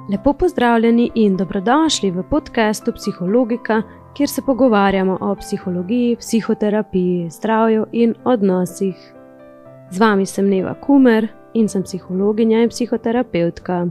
Lepo pozdravljeni in dobrodošli v podcastu Psihologika, kjer se pogovarjamo o psihologiji, psihoterapiji, zdravju in odnosih. Z vami sem Neva Kumer in sem psihologinja in psihoterapevtka.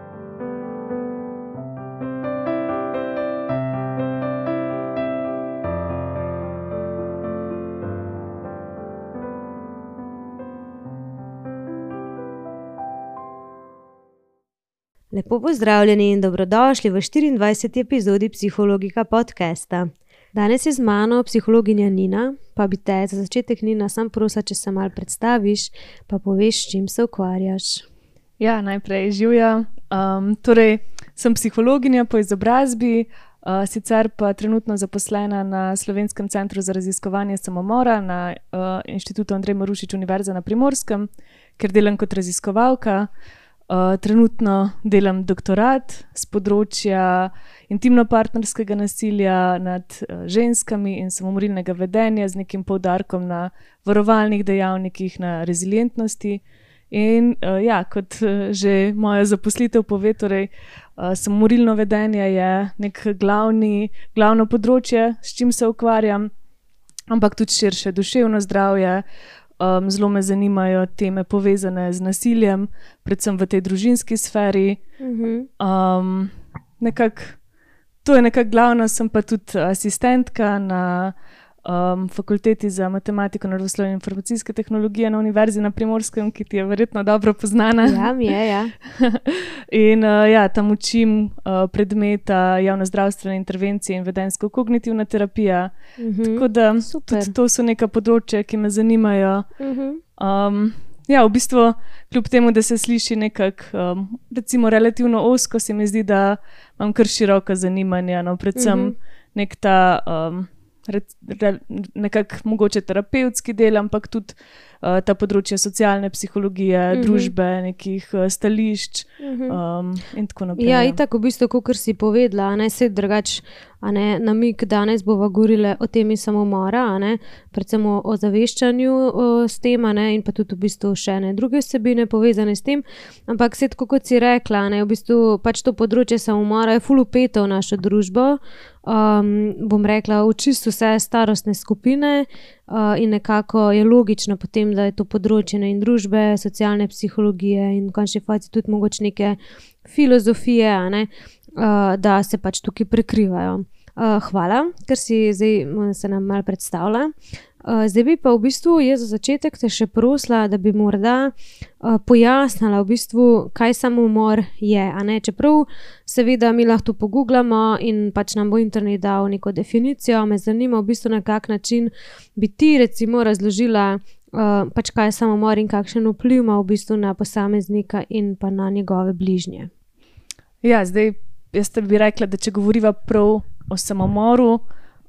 Lepo pozdravljeni in dobrodošli v 24. epizodi Psihologika podcasta. Danes je z mano psihologinja Nina, pa bi te za začetek, Nina, sam prosila, če se malo predstaviš, pa poveš, s čim se ukvarjaš. Ja, najprej živja. Torej, sem psihologinja po izobrazbi, sicer pa trenutno zaposlena na Slovenskem centru za raziskovanje samomora na Inštitutu Andrej Marušič Univerze na Primorskem, kjer delam kot raziskovalka. Trenutno delam doktorat z področja intimno-partnerskega nasilja nad ženskami in samomorilnega vedenja z nekim poudarkom na varovalnih dejavnikih, na rezilientnosti. In kot že moja zaposlitev pove, torej samomorilno vedenje je nek glavno področje, s čim se ukvarjam, ampak tudi širše duševno zdravje. Zelo me zanimajo teme povezane z nasiljem, predvsem v tej družinski sferi. To je nekako glavno, sem pa tudi asistentka na fakulteti za matematiko, naravoslovje in informacijske tehnologije na Univerzi na Primorskem, ki ti je verjetno dobro poznana. Ja, mi je, ja. In tam učim predmeta javnozdravstvene intervencije in vedenjsko-kognitivna terapija. Tako da tudi to so neka področja, ki me zanimajo. V bistvu, kljub temu, da se sliši nekako recimo relativno ozko, se mi zdi, da imam kar široko zanimanje, predvsem nek ta nekako mogoče terapevtski del, ampak tudi ta področje socialne psihologije, družbe, nekih stališč in tako naprej. Ja, itak v bistvu, kakor si povedala, se drugače namig danes bova govorili o temi samomora, predvsem o ozaveščanju s tem, in pa tudi v bistvu še druge vsebine povezane s tem, ampak tako kot si rekla, v bistvu pač to področje samomora je ful vpeto v našo družbo, bom rekla, v čisto vse starostne skupine in nekako je logično potem, da je to področje in družbe, socialne psihologije in v končni fazi tudi mogoče neke filozofije, da se pač tukaj prekrivajo. Hvala, ker si zdaj se nam malo predstavila. Zdaj bi pa v bistvu jaz za začetek te še prosila, da bi morda pojasnila v bistvu, kaj samomor je. Čeprav seveda mi lahko to pogooglamo in pač nam bo internet dal neko definicijo, me zanima v bistvu, na kak način bi ti recimo razložila, pač kaj je samomor in kakšen vpliv ima v bistvu na posameznika in pa na njegove bližnje. Ja, zdaj jaz bi rekla, da če govoriva prav o samomoru,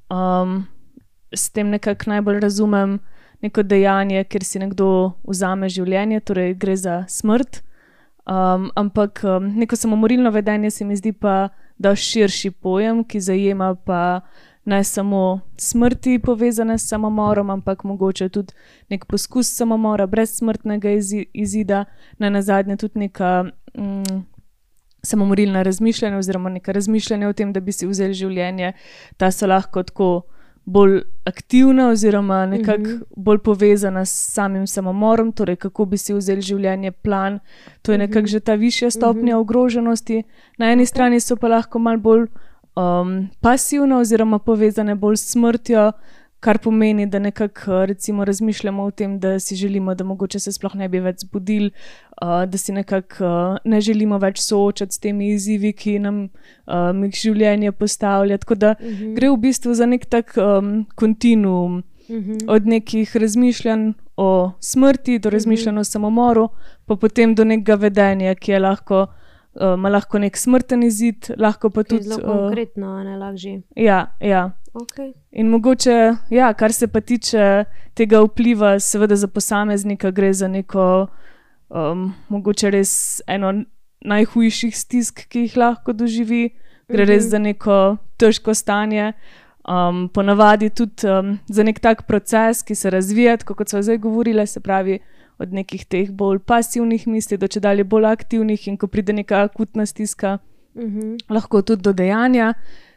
s tem nekako najbolj razumem neko dejanje, kjer si nekdo vzame življenje, torej gre za smrt, ampak neko samomorilno vedenje se mi zdi pa da širši pojem, ki zajema pa ne samo smrti povezane s samomorom, ampak mogoče tudi nek poskus samomora brez smrtnega izida, nazadnje tudi neka samomorilna razmišljanja oziroma neka razmišljanja o tem, da bi si vzeli življenje, ta so lahko tako bolj aktivna oziroma nekako bolj povezana s samim samomorom, torej kako bi si vzeli življenje, plan, to je nekako že ta višja stopnja ogroženosti. Na eni strani so pa lahko malo bolj pasivna oziroma povezane bolj s smrtjo, kar pomeni, da nekako recimo razmišljamo o tem, da si želimo, da mogoče se sploh ne bi več zbudili, da si nekako ne želimo več soočati s temi izzivi, ki nam jih življenje postavlja. Tako da gre v bistvu za nek tak kontinuum od nekih razmišljanj o smrti do razmišljanj o samomoru, pa potem do nekega vedenja, ki je ima lahko nek smrten izid, lahko pa tudi... Zelo konkretno, lažje. Ja. Okay. In mogoče, kar se pa tiče tega vpliva, seveda za posameznika gre za neko, mogoče res eno najhujših stisk, ki jih lahko doživi, gre res za neko težko stanje, ponavadi tudi za nek tak proces, ki se razvija, tako kot sva zdaj govorila, se pravi, od nekih teh bolj pasivnih misli do čedalje bolj aktivnih, in ko pride neka akutna stiska, lahko tudi do dejanja.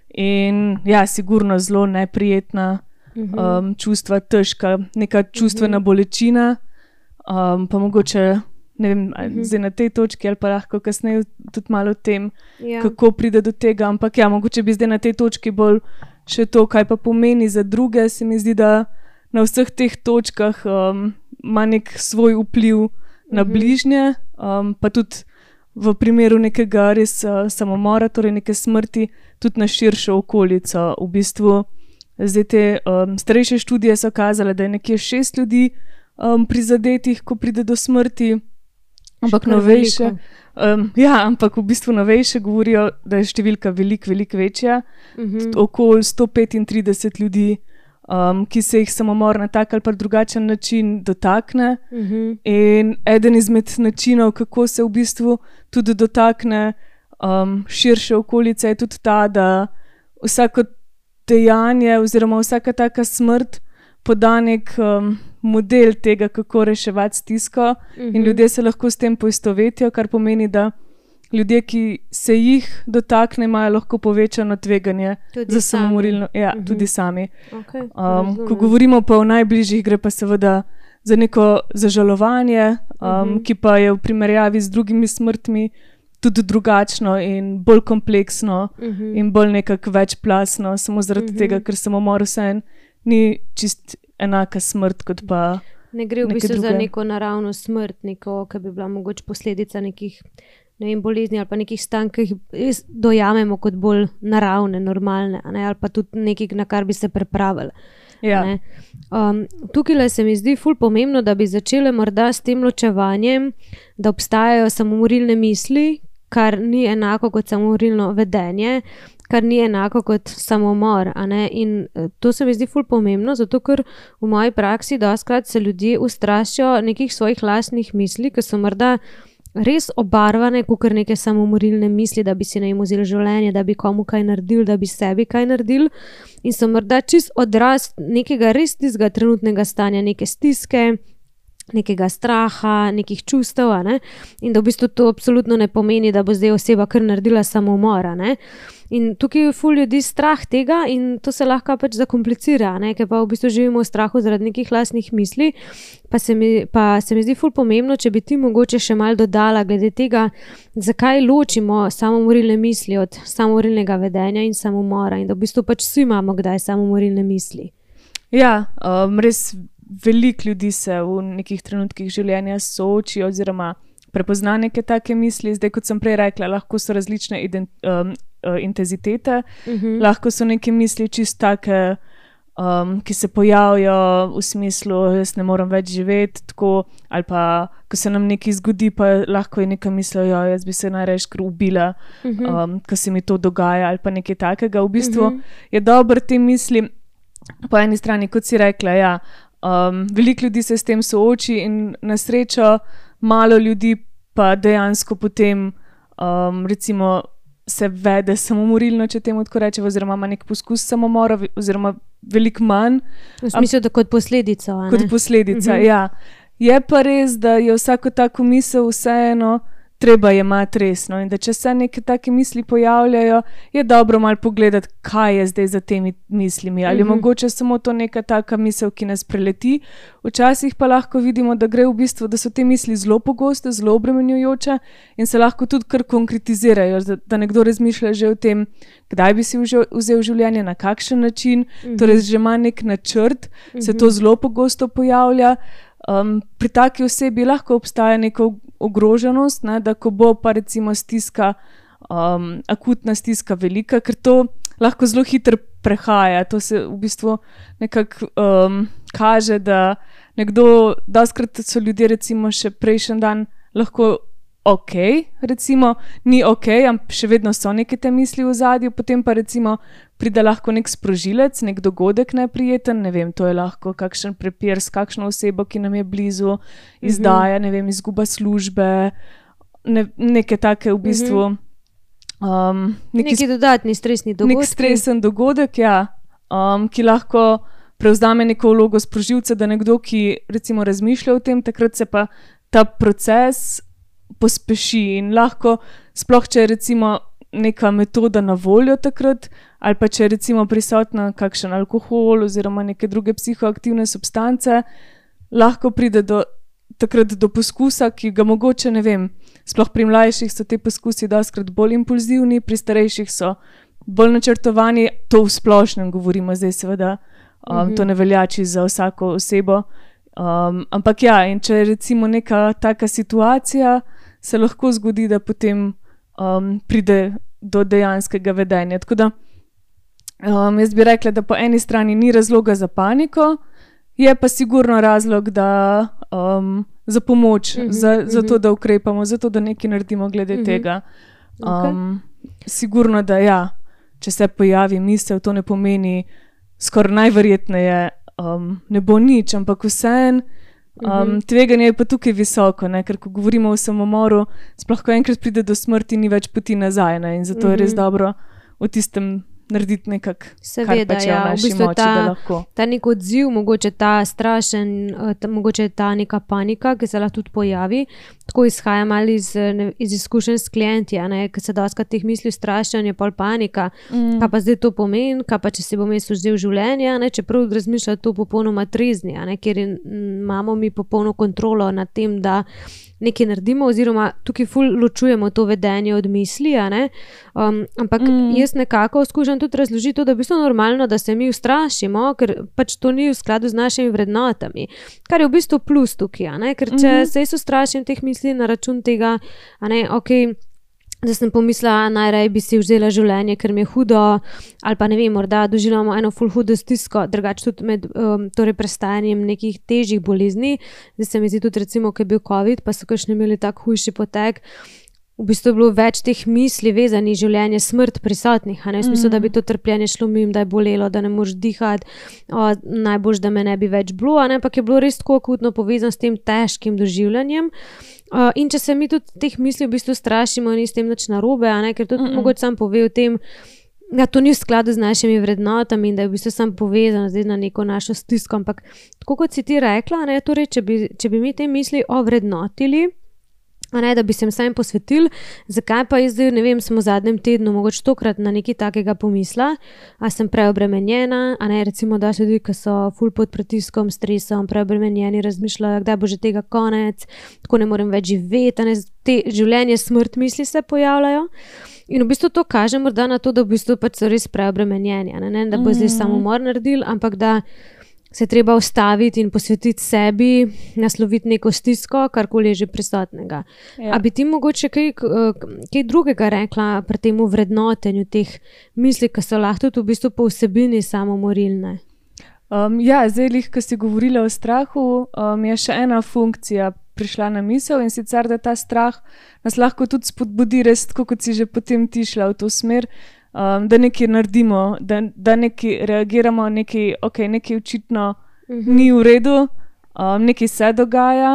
In ja, sigurno zelo neprijetna čustva, težka, neka čustvena bolečina, pa mogoče, ne vem, zdaj na tej točki ali pa lahko kasneje tudi malo o tem, kako pride do tega, ampak ja, mogoče bi zdaj na tej točki bolj še to, kaj pa pomeni za druge. Se mi zdi, da na vseh teh točkah ima nek svoj vpliv na bližnje, pa tudi v primeru nekega res samomora, torej neke smrti, tudi na širšo okolico. V bistvu zdaj te starejše študije so kazale, da je nekje 6 ljudi prizadetih, ko pride do smrti, ampak novejše, ampak v bistvu novejše govorijo, da je številka veliko večja, okoli 135 ljudi, ki se jih samomor na tak ali pa drugačen način dotakne. In eden izmed načinov, kako se v bistvu tudi dotakne širše okolice, je tudi ta, da vsako dejanje oziroma vsaka taka smrt poda nek model tega, kako reševati stisko, in ljudje se lahko s tem poistovetijo, kar pomeni, da ljudje, ki se jih dotakne, imajo lahko povečano tveganje tudi za samomorilno. Ja, tudi sami. Ko govorimo pa o najbližjih, gre pa seveda za neko zažalovanje, ki pa je v primerjavi z drugimi smrtmi tudi drugačno in bolj kompleksno in bolj nekako večplastno, samo zaradi tega, ker samomor vseeno ni čist enaka smrt kot pa ne gre v bistvu za neko naravno smrt, neko, ki bi bila mogoče posledica nekih bolezni ali pa nekih stanj, ki jih dojamemo kot bolj naravne, normalne, ali pa tudi nekaj, na kar bi se pripravili. Ja. Tukaj se mi zdi ful pomembno, da bi začele morda s tem ločevanjem, da obstajajo samomorilne misli, kar ni enako kot samomorilno vedenje, kar ni enako kot samomor. In to se mi zdi ful pomembno, zato ker v moji praksi dostikrat se ljudje ustrašijo nekih svojih lastnih misli, ki so morda res obarvane kakor neke samomorilne misli, da bi si ne vzeli življenje, da bi komu kaj naredili, da bi sebi kaj naredili, in so morda čist odraz nekega res tistega trenutnega stanja, neke stiske, nekega straha, nekih čustev, in da v bistvu to absolutno ne pomeni, da bo zdaj oseba kar naredila samomor. In tukaj je ful ljudi strah tega in to se lahko pač zakomplicira, ker pa v bistvu živimo v strahu zaradi nekih lastnih misli, pa se mi zdi ful pomembno, če bi ti mogoče še malo dodala glede tega, zakaj ločimo samomorilne misli od samomorilnega vedenja in samomora, in da v bistvu pač vsi imamo kdaj samomorilne misli. Ja, res veliko ljudi se v nekih trenutkih življenja sooči oziroma prepozna neke take misli. Zdaj, kot sem prej rekla, lahko so različne intenzitete, lahko so neke misli čist take, ki se pojavijo v smislu, jaz ne morem več živeti, tako, ali pa, ko se nam nekaj zgodi, pa lahko je neka misel, jaz bi se najraje kar ubila, ko se mi to dogaja, ali pa nekaj takega. V bistvu je dobro te misli, po eni strani, kot si rekla, veliko ljudi se s tem sooči in na srečo malo ljudi pa dejansko potem recimo se vede samomorilno, če temu tako rečemo, oziroma ima nek poskus samomora, oziroma veliko manj. V smislu, da kot posledica. Kot posledica, ja. Je pa res, da je vsako tako misel vseeno treba jemati resno, in da če se neke take misli pojavljajo, je dobro malo pogledati, kaj je zdaj za temi mislimi. Ali je mogoče samo to neka taka misel, ki nas preleti. Včasih pa lahko vidimo, da gre v bistvu, da so te misli zelo pogoste, zelo obremenjujoče in se lahko tudi kar konkretizirajo, da nekdo razmišlja že o tem, kdaj bi si vzel življenje, na kakšen način, torej že ima nek načrt, se to zelo pogosto pojavlja. Pri taki osebi lahko obstaja neka ogroženost, da ko bo pa recimo stiska, akutna stiska velika, ker to lahko zelo hitro prehaja. To se v bistvu nekako kaže, da nekdo, dostikrat so ljudje recimo še prejšnji dan lahko recimo ni ampak še vedno so neke te misli v ozadju, potem pa recimo pride lahko nek sprožilec, nek dogodek neprijeten, ne vem, to je lahko kakšen prepir s kakšno osebo, ki nam je blizu, izdaja, ne vem, izguba službe, neke take v bistvu neki dodatni stresni dogodki. Nek stresen dogodek, ki lahko prevzame neko vlogo sprožilca, da nekdo, ki recimo razmišlja o tem, takrat se pa ta proces pospeši in lahko, sploh če recimo neka metoda na voljo takrat, ali pa če je recimo prisotna kakšen alkohol oziroma neke druge psihoaktivne substance, lahko pride takrat do poskusa, ki ga mogoče, ne vem, sploh pri mlajših so te poskusi dostikrat bolj impulzivni, pri starejših so bolj načrtovani, to v splošnem govorimo zdaj seveda, to ne veljači za vsako osebo, ampak ja, in če je recimo neka taka situacija, se lahko zgodi, da potem pride do dejanskega vedenja. Tako da jaz bi rekla, da po eni strani ni razloga za paniko, je pa sigurno razlog, da za pomoč, za to, da ukrepamo, za to, da nekaj naredimo glede tega. Sigurno, da ja, če se pojavi misel, to ne pomeni, skoraj najverjetneje ne bo nič, ampak vseeno tveganje je pa tukaj visoko, ne? Ker ko govorimo o samomoru, sploh ko enkrat pride do smrti, ni več poti nazaj, ne? In zato je res dobro v tistem narediti nekako, kar pač je v naši moči, da lahko. Ta nek odziv, mogoče ta strašen, mogoče ta neka panika, ki se lahko tudi pojavi, tako izhaja malo iz izkušenj s klienti, ker se dostikrat teh misli strašenje, pol panika, kaj pa zdaj to pomeni, kaj pa če si bom jaz vzel življenje, čeprav razmišlja to popolnoma trezni, ker imamo mi popolno kontrolo nad tem, da nekaj naredimo, oziroma tukaj ful ločujemo to vedenje od misli, ampak jaz nekako skušam tudi razložiti to, da je v bistvu normalno, da se mi ustrašimo, ker pač to ni v skladu z našimi vrednotami, kar je v bistvu plus tukaj, ker če se jaz ustrašim teh misli na račun tega, da sem pomislila, najraje bi si vzela življenje, ker mi je hudo, ali pa ne vem, morda doživljamo eno ful hudo stisko, drugače tudi med torej prestajanjem nekih težjih bolezni. Zdaj se mi zdi tudi recimo, ko je bil COVID, pa so kakšni imeli tak hujši potek, v bistvu je bilo več teh misli vezanih življenje, smrt prisotnih, v smislu, da bi to trpljenje šlo mimo, da je bolelo, da ne moreš dihati, najboljš, da me ne bi več bilo, ampak je bilo res tako akutno povezano s tem težkim doživljanjem. In če se mi tudi teh misli v bistvu strašimo, ni s tem nič narobe, ker tudi mogoče sam pove o tem, da to ni v skladu z našimi vrednotami in da je v bistvu sam povezan zdaj na neko našo stisko, ampak tako kot si ti rekla, torej, če bi mi te misli ovrednotili, da bi se jim sami posvetili, zakaj pa jaz zdaj, ne vem, sem v zadnjem tednu mogoče tokrat na nekaj takega pomisla, a sem preobremenjena, recimo da še ljudi, ki so ful pod pritiskom, stresom, preobremenjeni, razmišljajo, kdaj bo že tega konec, tako ne morem več živeti, te življenje, smrt misli se pojavljajo. In v bistvu to kaže morda na to, da v bistvu pač so res preobremenjeni, ne da bo zdaj samomor naredili, ampak da se treba ustaviti in posvetiti sebi, nasloviti neko stisko, karkoli je že prisotnega. Ja. A bi ti mogoče kaj drugega rekla pri tem vrednotenju teh misli, ki so lahko tudi v bistvu po vsebini samomorilne? Zdaj, ko si govorila o strahu, je še ena funkcija prišla na misel, in sicer, da ta strah nas lahko tudi spodbudi, res tako, kot si že potem ti šla v to smer, da nekaj naredimo, da nekaj reagiramo, nekaj očitno ni v redu, nekaj se dogaja,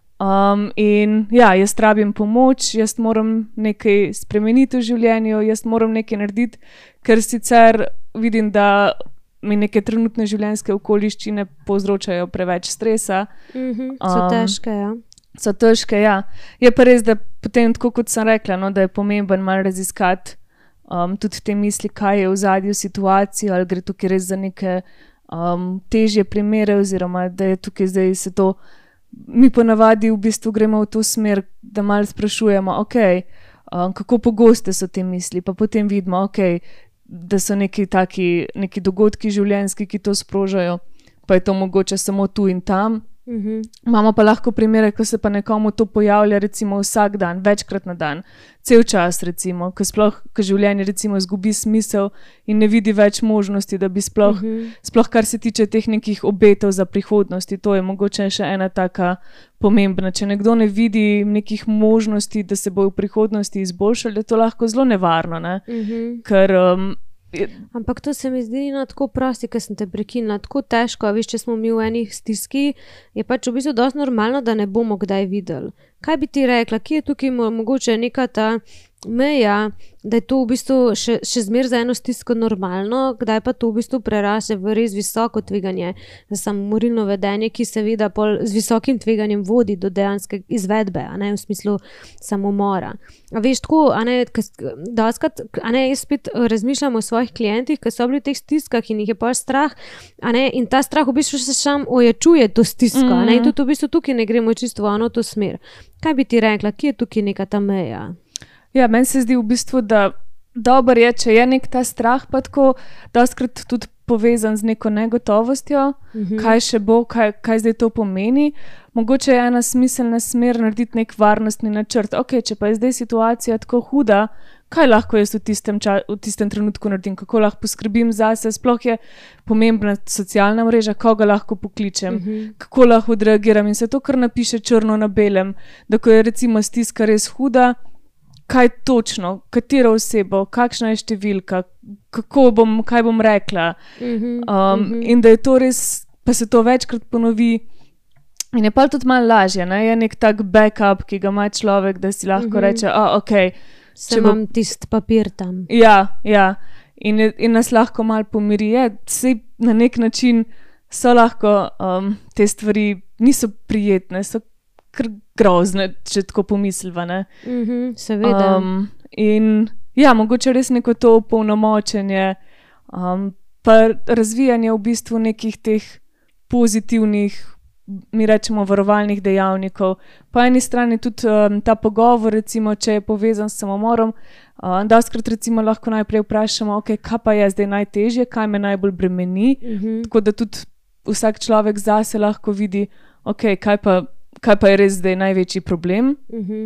in jaz rabim pomoč, jaz moram nekaj spremeniti v življenju, jaz moram nekaj narediti, ker sicer vidim, da mi neke trenutne življenjske okoliščine povzročajo preveč stresa. So težke, ja. So težke, ja. Je pa res, da potem, tako kot sem rekla, da je pomemben malo raziskati tudi te misli, kaj je v ozadju situacije, ali gre tukaj res za neke težje primere, oziroma da je tukaj zdaj se to, mi ponavadi v bistvu gremo v to smer, da malo sprašujemo, kako pogoste so te misli, pa potem vidimo, da so neki dogodki življenjski, ki to sprožajo, pa je to mogoče samo tu in tam. Imamo pa lahko primere, ko se pa nekomu to pojavlja recimo vsak dan, večkrat na dan, cel čas recimo, ko življenje recimo izgubi smisel in ne vidi več možnosti, da bi sploh kar se tiče teh nekih obetov za prihodnosti, to je mogoče še ena taka pomembna. Če nekdo ne vidi nekih možnosti, da se bo v prihodnosti izboljšal, je to lahko zelo nevarno, ne? Ker ampak to se mi zdi tako prosti, ker sem te prekinila, tako težko, veš, če smo mi v enih stiski, je pač v bistvu dosti normalno, da ne bomo kdaj videli. Kaj bi ti rekla, kje je tukaj mogoče neka ta meja, da je to v bistvu še zmeraj za eno stisko normalno, kdaj pa to v bistvu preraste v res visoko tveganje za samomorilno vedenje, ki seveda z visokim tveganjem vodi do dejanske izvedbe, a ne v smislu samomora. A veš, tako, a ne, doskrat, a ne, jaz spet razmišljam o svojih klientih, ki so bili v teh stiskah in jih je pa strah, a ne, in ta strah v bistvu še sam ojačuje to stisko, a ne, in tudi v bistvu tukaj ne gremo čisto v eno to smer. Kaj bi ti rekla, kje je tukaj neka ta meja? Ja, meni se zdi v bistvu, da dobro je, če je nek ta strah, pa tako doskrat tudi povezan z neko negotovostjo, kaj še bo, kaj zdaj to pomeni. Mogoče je ena smiselna smer narediti nek varnostni načrt. Ok, če pa je zdaj situacija tako huda, kaj lahko jaz v tistem trenutku naredim, kako lahko poskrbim zase, sploh je pomembna socialna mreža, koga lahko pokličem, kako lahko odreagiram in se to kar napiše črno na belem, da ko je recimo stiska res huda, kaj točno, katero osebo, kakšna je številka, kaj bom rekla. In da je to res, pa se to večkrat ponovi in je pa tudi malo lažje, ne? Je nek tak backup, ki ga ima človek, da si lahko reče, ok. Imam tist papir tam. Ja. In nas lahko malo pomiri. Sej na nek način so lahko te stvari, niso prijetne, so kar grozne, če tako pomisliva, ne? Seveda. In ja, mogoče res neko to opolnomočenje, pa razvijanje v bistvu nekih teh pozitivnih, mi rečemo, varovalnih dejavnikov. Po eni strani tudi ta pogovor, recimo, če je povezan s samomorom, doskrat recimo lahko najprej vprašamo, ok, kaj pa je zdaj najtežje, kaj me najbolj bremeni, tako da tudi vsak človek zase lahko vidi, ok, kaj pa je res zdaj največji problem.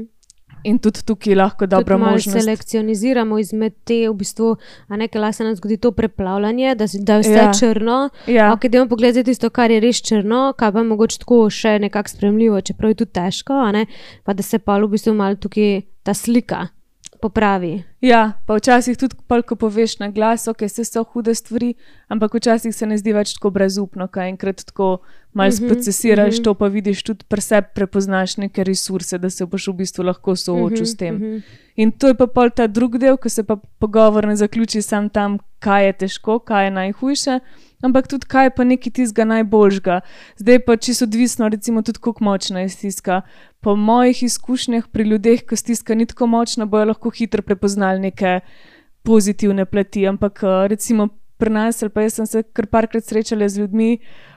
In tudi tukaj lahko dobra možnost. Tudi selekcioniziramo izmed te, v bistvu, a nekaj lahko se nam zgodi to preplavljanje, da je vse črno. Ok, dajmo pogledati tisto, kar je res črno, kaj pa mogoče tako še nekako spremljivo, čeprav je tudi težko, a ne, pa da se pa v bistvu malo tukaj ta slika popravi. Ja, pa včasih tudi, ko poveš na glas, ok, se so hude stvari, ampak včasih se ne zdi več tako brezupno, kaj enkrat tako malo sprocesiraš to, pa vidiš tudi pri sebi, prepoznaš neke resurse, da se boš v bistvu lahko soočil s tem. In to je pa pol ta drug del, ko se pa pogovor ne zaključi sam tam, kaj je težko, kaj je najhujše, ampak tudi kaj je pa nekaj tistega najboljšega. Zdaj pa čisto odvisno, recimo tudi koliko močna je stiska. Po mojih izkušnjah pri ljudeh, ko stiska ni tako močna, bojo lahko hitro prepoznali neke pozitivne plati, ampak recimo pri nas, ali pa jaz sem se kar parkrat srečala z ljudmi,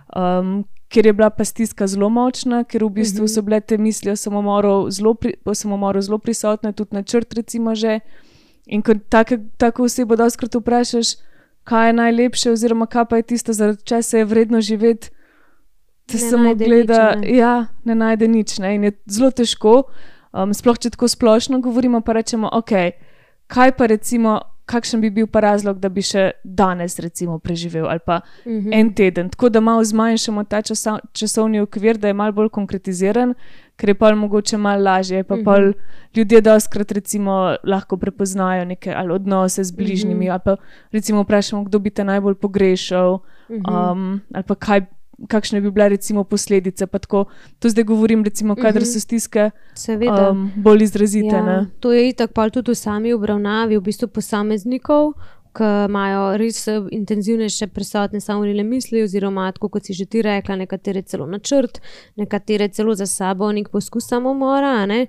kjer je bila pa stiska zelo močna, ker v bistvu so bile te misli o samomoru zelo prisotne, tudi načrt recimo že. In ko tako osebo dostikrat vprašaš, kaj je najlepše oziroma kaj pa je tisto, zaradi česa je vredno živeti, te samo gleda, ne najde nič, ne? In je zelo težko, sploh če tako splošno govorimo, pa rečemo, ok, kaj pa recimo, kakšen bi bil pa razlog, da bi še danes recimo preživel ali pa en teden, tako da malo zmanjšamo ta časovni okvir, da je malo bolj konkretiziran, ker je pol mogoče malo lažje, pa pol ljudje dostikrat recimo lahko prepoznajo neke ali odnose z bližnjimi, ali pa recimo vprašamo, kdo bi te najbolj pogrešal, ali pa kakšne bi bile recimo posledice, pa tako, to zdaj govorim recimo, kadar so stiske bolj izrazite. Ja, to je itak pa tudi v sami obravnavi v bistvu posameznikov, ki imajo res intenzivnejše prisotne samomorilne misli oziroma, tako kot si že ti rekla, nekatere celo načrt, nekatere celo za sabo nek poskus samomora, ne.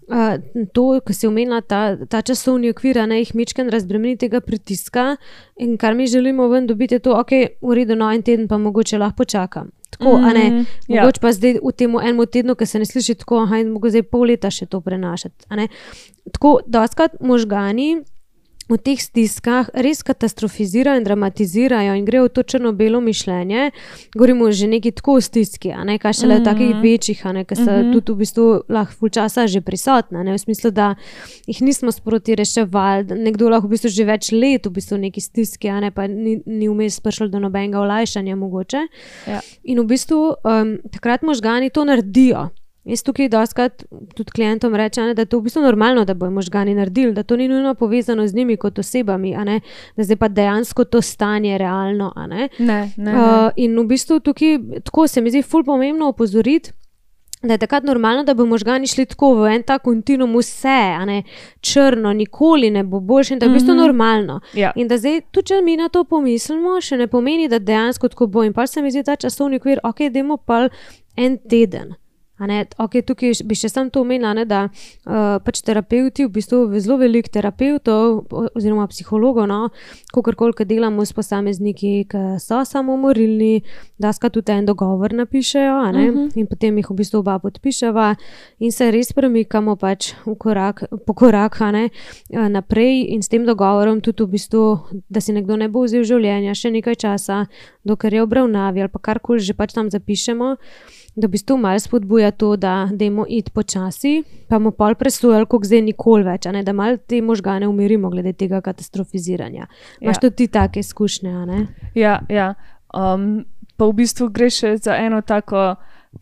To, ko si omenila ta časovni okvir, ne, jih mičken razbremeni tega pritiska in kar mi želimo ven dobiti je to, ok, v redu, no, en teden pa mogoče lahko počakam. Tako, a ne, mogoče pa zdaj v tem enem tednu, ki se ne sliši tako, in mogoče zdaj pol leta še to prenašati, a ne. Tako, dostikrat možgani v teh stiskah res katastrofizirajo in dramatizirajo in grejo v to črno-belo mišljenje, govorimo že neki tako v stiski, a ne, kaj šele v takih večjih, a ne, ki so tudi v bistvu lahko ful časa že prisotne, ne, v smislu, da jih nismo sproti reševali, nekdo lahko v bistvu že več let v bistvu neki stiski, a ne, pa ni vmes prišlo do nobenega olajšanja mogoče. Ja. In v bistvu takrat možgani to naredijo. Jaz tukaj dostikrat tudi klientom rečem, da je to v bistvu normalno, da bojo možgani naredili, da to ni nujno povezano z njimi kot osebami, a ne, da zdaj pa dejansko to stanje realno, a ne. Ne. In v bistvu tukaj, tako se mi zdi ful pomembno opozoriti, da je takrat normalno, da bo možgani šli tako v en ta kontinuum vse, a ne črno, nikoli ne bo boljše in da je v bistvu normalno. Ja. In da zdaj, tudi če mi na to pomislimo, še ne pomeni, da dejansko tako bo. In pa se mi zdi ta časovni okvir, ok, dajmo pa en teden. Okay, tukaj bi še sam to omenila, da pač terapeuti, v bistvu zelo veliko terapeutov oziroma psihologov, kakorkoli, ki delamo s posamezniki, ki so samomorilni, da tudi en dogovor napišejo in potem jih v bistvu oba podpiševa in se res premikamo pač po korak naprej in s tem dogovorom tudi v bistvu, da si nekdo ne bo vzel življenja še nekaj časa, dokler je obravnavi ali pa karkoli že pač tam zapišemo, da v bistvu malo spodbuja to, da dajmo iti počasi, pa bomo pol presojali, koliko zdaj nikoli več, da malo te možgane umirimo glede tega katastrofiziranja. Imaš tudi ti take izkušnje, a ne? Ja. Pa v bistvu gre še za eno tako,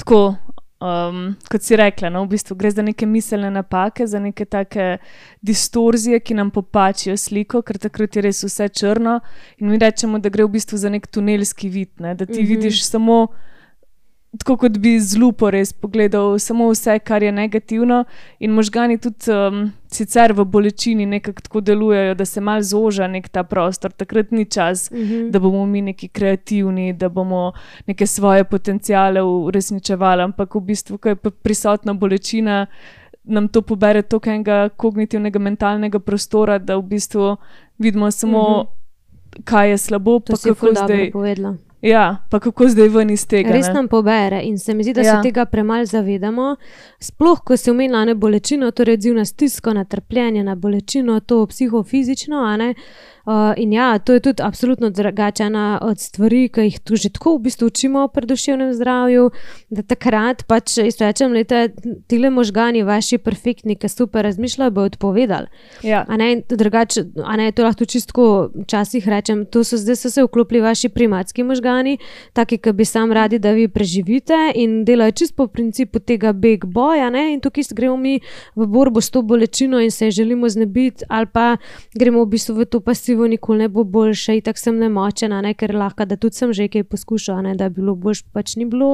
kot si rekla, v bistvu gre za neke miselne napake, za neke take distorzije, ki nam popačijo sliko, ker takrat je res vse črno in mi rečemo, da gre v bistvu za nek tunelski vid, da ti vidiš samo tako, kot bi z lupo res pogledal samo vse, kar je negativno in možgani tudi sicer v bolečini nekako tako delujejo, da se malo zoža nek ta prostor. Takrat ni čas, da bomo mi neki kreativni, da bomo neke svoje potenciale uresničevali, ampak v bistvu, ko je prisotna bolečina, nam to pobere toliko enega kognitivnega mentalnega prostora, da v bistvu vidimo samo, kaj je slabo, to pa kako zdaj povedala. Ja, pa kako zdaj ven iz tega. Res nam pobere in se mi zdi, da se tega premalo zavedamo. Sploh, ko se omenila na bolečino, torej odziv na stisko, na trpljenje, na bolečino, to psihofizično, in ja, to je tudi absolutno drugače ena od stvari, ki jih tu že tako v bistvu učimo pri duševnem zdravju, da takrat pač izrečem, tile možgani vaši perfektni, ki super razmišljajo, bojo odpovedali. Ja. Drugače, to lahko čistko včasih rečem, zdaj so se vklopili vaši primatski možgani, taki, ki bi sam radi, da vi preživite in delajo čisto po principu tega beg boja, in tukaj gremo mi v borbo s to bolečino in se želimo znebiti ali pa gremo v bistvu v to pasivo, nikoli ne bo boljše, itak sem nemočena, ker lahko, da tudi sem že kaj poskušala, da je bilo boljše, pač ni bilo.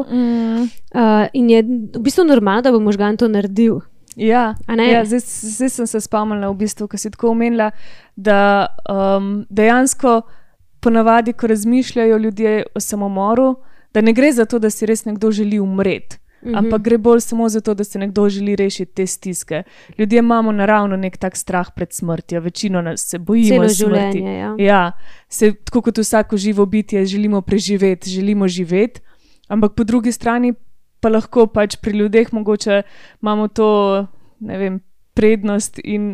In je v bistvu normalno, da bo možgan to naredil. Ja, zdaj sem se spomnila v bistvu, ko si tako omenila, da dejansko ponavadi, ko razmišljajo ljudje o samomoru, da ne gre za to, da si res nekdo želi umreti, ampak gre bolj samo za to, da se nekdo želi rešiti te stiske. Ljudje imamo naravno nek tak strah pred smrtjo, večino nas se bojimo smrti. Celo življenje, ja. Ja, tako kot vsako živo bitje želimo preživeti, želimo živeti, ampak po drugi strani pa lahko pač pri ljudeh mogoče imamo to, ne vem, prednost in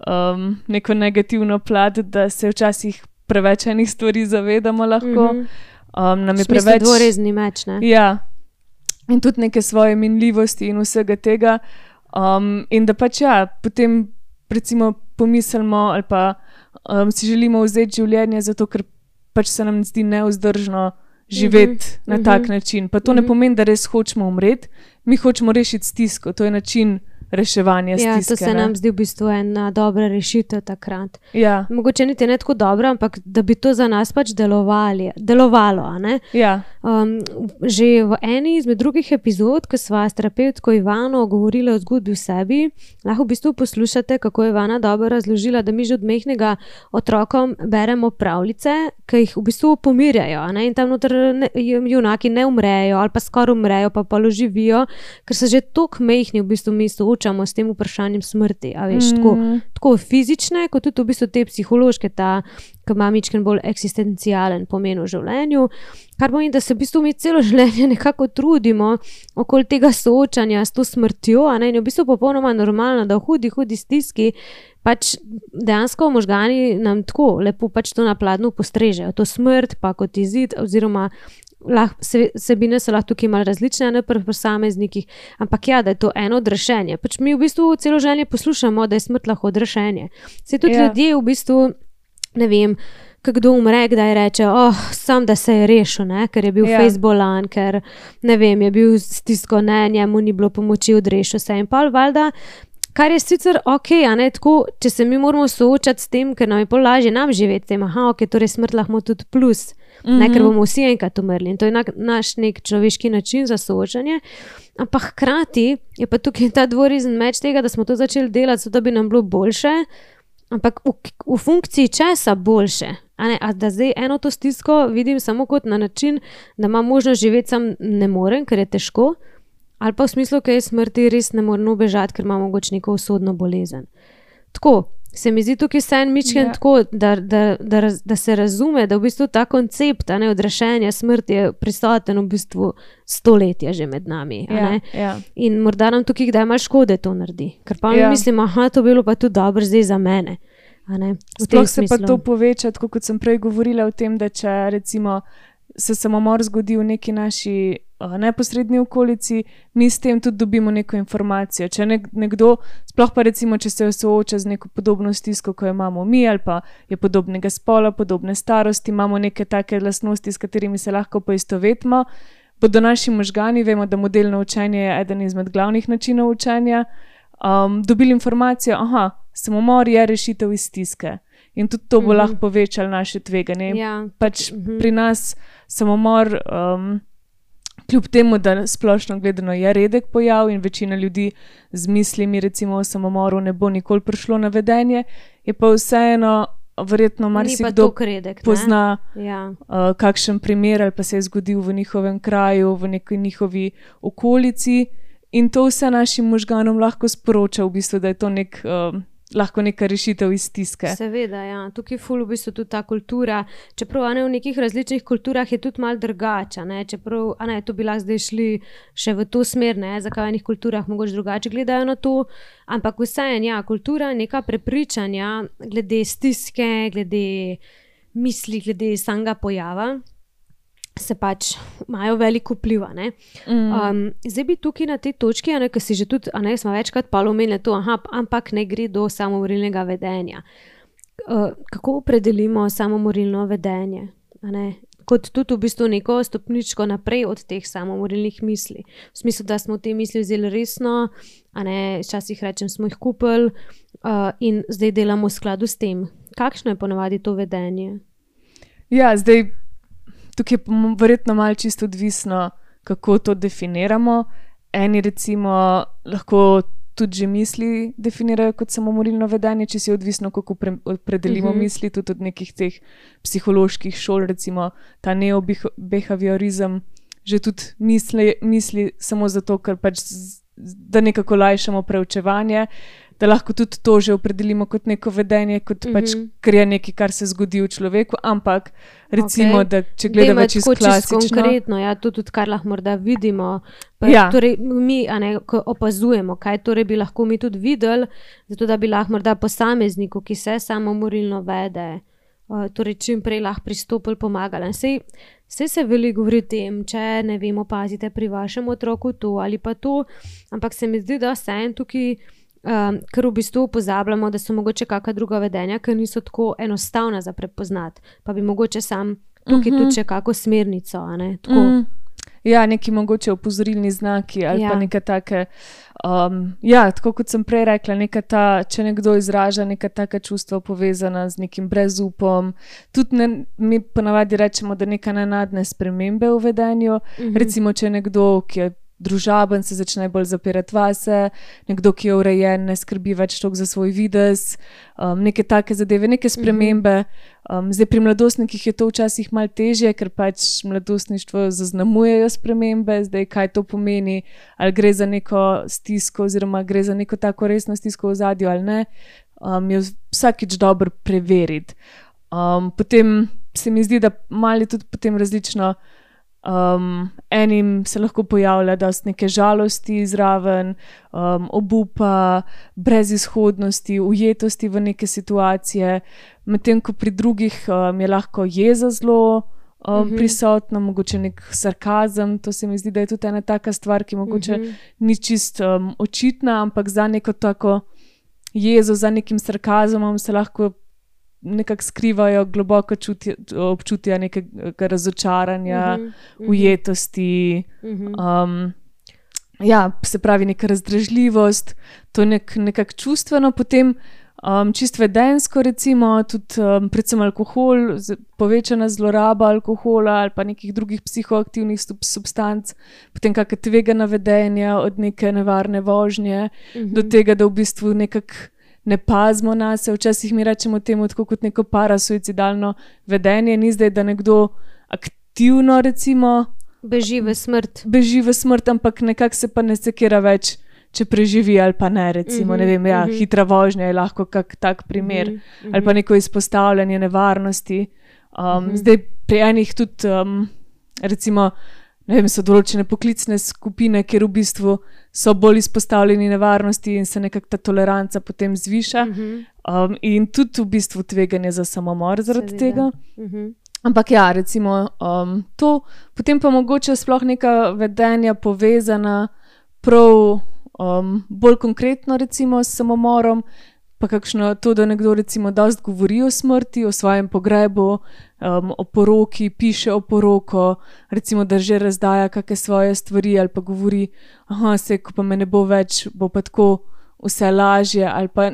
neko negativno plat, da se včasih preveč enih stvari zavedamo lahko. Nam je preveč dvorezni meč, ne? Ja. In tudi neke svoje minljivosti in vsega tega. In da pač potem recimo pomislimo ali pa si želimo vzeti življenje zato, ker pač se nam zdi nevzdržno živeti na tak način. Pa to ne pomeni, da res hočemo umreti, mi hočemo rešiti stisko, to je način reševanja stiske. Ja, to se nam zdi v bistvu ena dobra rešitev takrat. Ja. Mogoče niti ne tako dobra, ampak da bi to za nas pač delovalo, a ne? Ja. Že v eni izmed drugih epizod, ko sva s terapeutko Ivano govorila o zgodbi v sebi, lahko v bistvu poslušate, kako je Ivana dobro razložila, da mi že od majhnega otrokom beremo pravljice, ki jih v bistvu pomirjajo, a ne? In tam noter junaki ne umrejo ali pa skoraj umrejo, pa oživijo, ker so že toliko majhni v bistvu mi soočamo s tem vprašanjem smrti, a veš, tako fizične, kot tudi v bistvu te psihološke, ki ima mičken bolj eksistencialen pomen v življenju, kar pomeni, da se v bistvu mi celo življenje nekako trudimo okoli tega soočanja s to smrtjo, a ne, in je v bistvu popolnoma normalno, da v hudi stiski pač dejansko možgani nam tako lepo pač to na pladnju postrežejo, to smrt pa kot izid, oziroma vsebine so lahko tukaj malo različne, ne pri posameznikih, ampak da je to eno od rešenja. Pač mi v bistvu celo življenje poslušamo, da je smrt lahko od rešenja. Se tudi ljudje v bistvu, ne vem, kdo umre, kdaj reče, sam da se je rešil, ne? Ker je bil fejst bolan, ker ne vem, je bil stisko, njemu ni bilo pomoči, odrešil se in pol valjda. Kar je sicer a ne, tako, če se mi moramo soočati s tem, ker nam je pol lažje nam živeti s tem, torej smrt lahko tudi plus. ne, ker bomo vsi enkrat umrli. In to je naš nek človeški način za soočanje. Ampak hkrati je pa tukaj ta dvorezen meč tega, da smo to začeli delati, da bi nam bilo boljše, ampak v funkciji česa boljše. A da zdaj eno to stisko vidim samo kot na način, da imam možnost živeti, sam ne morem, ker je težko, ali pa v smislu, ker je smrti res ne morem ubežati, ker imam mogoče neko usodno bolezen. Tako, se mi zdi tukaj vse en mičken tako, da se razume, da v bistvu ta koncept odrešenja smrti je prisoten v bistvu stoletja že med nami. In morda nam tukaj kdaj malo škode to naredi. Ker pa mi mislim, to bilo pa tudi dobro zdaj za mene. Sploh se pa to poveča, tako kot sem prej govorila o tem, da če recimo se samomor zgodi v neki naši neposredni okolici, mi s tem tudi dobimo neko informacijo. Če nekdo, sploh pa recimo, če se sooča z neko podobno stisko, ko jo imamo mi, ali pa je podobnega spola, podobne starosti, imamo neke take lastnosti, s katerimi se lahko poistovetimo, bodo naši možgani, vemo, da modelno učenje je eden izmed glavnih načinov učenja, dobili informacijo, samomor je rešitev iz stiske. In tudi to bo lahko povečalo naše tveganje. Pri nas samomor, kljub temu, da splošno gledano je redek pojav in večina ljudi z mislimi recimo o samomoru ne bo nikoli prišlo na vedenje, je pa vseeno verjetno marsikdo pozna kakšen primer ali pa se je zgodil v njihovem kraju, v neki njihovi okolici in to vse našim možganom lahko sporoča v bistvu, da je to lahko neka rešitev iz stiske. Seveda, tukaj ful v bistvu tudi ta kultura, čeprav v nekih različnih kulturah je tudi malo drugače, čeprav, to bi lahko zdaj šli še v to smer, zakaj v enih kulturah mogoče drugače gledajo na to, ampak vseeno, kultura, neka prepričanja glede stiske, glede misli, glede samega pojava, se pač imajo veliko vpliva. Zdaj bi tukaj na tej točki, ki si že tudi, smo večkrat pa omenili to, ampak ne gre do samomorilnega vedenja. Kako opredelimo samomorilno vedenje? Kot tudi v bistvu neko stopničko naprej od teh samomorilnih misli. V smislu, da smo te misli vzeli resno, včasih rečem, smo jih kupili in zdaj delamo v skladu s tem. Kakšno je ponavadi to vedenje? Zdaj tukaj je verjetno malo čisto odvisno, kako to definiramo. Eni recimo lahko tudi že misli definirajo kot samomorilno vedenje, če si odvisno, kako opredelimo misli, tudi od nekih teh psiholoških šol, recimo ta neobehaviorizem, že tudi misli samo zato, ker pač da nekako lajšamo preučevanje, da lahko tudi to že opredelimo kot neko vedenje, kot pač, ker je nekaj, kar se zgodi v človeku, ampak recimo, da če gledamo čisto klasično. Konkretno, to tudi kar lahko morda vidimo. Torej mi, ko opazujemo, kaj torej bi lahko mi tudi videli, zato da bi lahko morda posamezniku, ki se samomorilno vede, torej čim prej lahko pristopili, pomagali. Saj se veliko govori o tem, če ne vem, opazite pri vašem otroku to ali pa to, ampak se mi zdi, da vseeno tukaj ker v bistvu pozabljamo, da so mogoče kakšna druga vedenja, ki niso tako enostavna za prepoznati, pa bi mogoče sam tukaj tudi še kako smernico, neki mogoče opozorilni znaki ali pa neka take, tako kot sem prej rekla, če nekdo izraža neka taka čustva povezana z nekim brezupom, tudi mi ponavadi rečemo, da neka nenadne spremembe v vedenju, recimo, če nekdo, ki je družaben, se začne bolj zapirati vase, nekdo, ki je urejen, ne skrbi več toliko za svoj videz, neke take zadeve, neke spremembe. Zdaj pri mladostnikih je to včasih malo težje, ker pač mladostništvo zaznamujejo spremembe, zdaj kaj to pomeni, ali gre za neko stisko oziroma gre za neko tako resno stisko v ozadju ali ne, je vsakič dobro preveriti. Potem se mi zdi, da malo je tudi potem različno. Enim se lahko pojavlja dosti neke žalosti zraven, obupa, brezizhodnosti, ujetosti v neke situacije, medtem ko pri drugih je lahko jeza zelo prisotna, mogoče nek sarkazem, to se mi zdi, da je tudi ena taka stvar, ki mogoče ni čist očitna, ampak za neko tako jezo, za nekim sarkazmom se lahko nekako skrivajo globoko občutja nekega razočaranja, ujetosti, se pravi neka razdražljivost, to je nekako čustveno, potem Čist vedensko, recimo, tudi predvsem alkohol, povečana zloraba alkohola ali pa nekih drugih psihoaktivnih substanc, potem kakšne tvegana vedenja, od neke nevarne vožnje do tega, da v bistvu nekako ne pazimo na se. Včasih mi rečemo temu tako kot neko parasuicidalno vedenje, ni zdaj, da nekdo aktivno, recimo, beži v smrt, ampak nekako se pa ne sekira več, če preživi ali pa ne, recimo, ne vem, hitra vožnja je lahko kak tak primer, ali pa neko izpostavljanje nevarnosti. Zdaj pri enih tudi, recimo, ne vem, so določene poklicne skupine, kjer v bistvu so bolj izpostavljeni nevarnosti in se nekako ta toleranca potem zviša, in tudi v bistvu tveganje za samomor zaradi tega. Ampak ja, recimo, to, potem pa mogoče sploh neka vedenja povezana prav bolj konkretno, recimo, s samomorom, pa kakšno to, da nekdo recimo dosti govori o smrti, o svojem pogrebu, o poroki, piše o poroko, recimo, da že razdaja kakšne svoje stvari ali pa govori, saj, ko pa me ne bo več, bo pa tako vse lažje, ali pa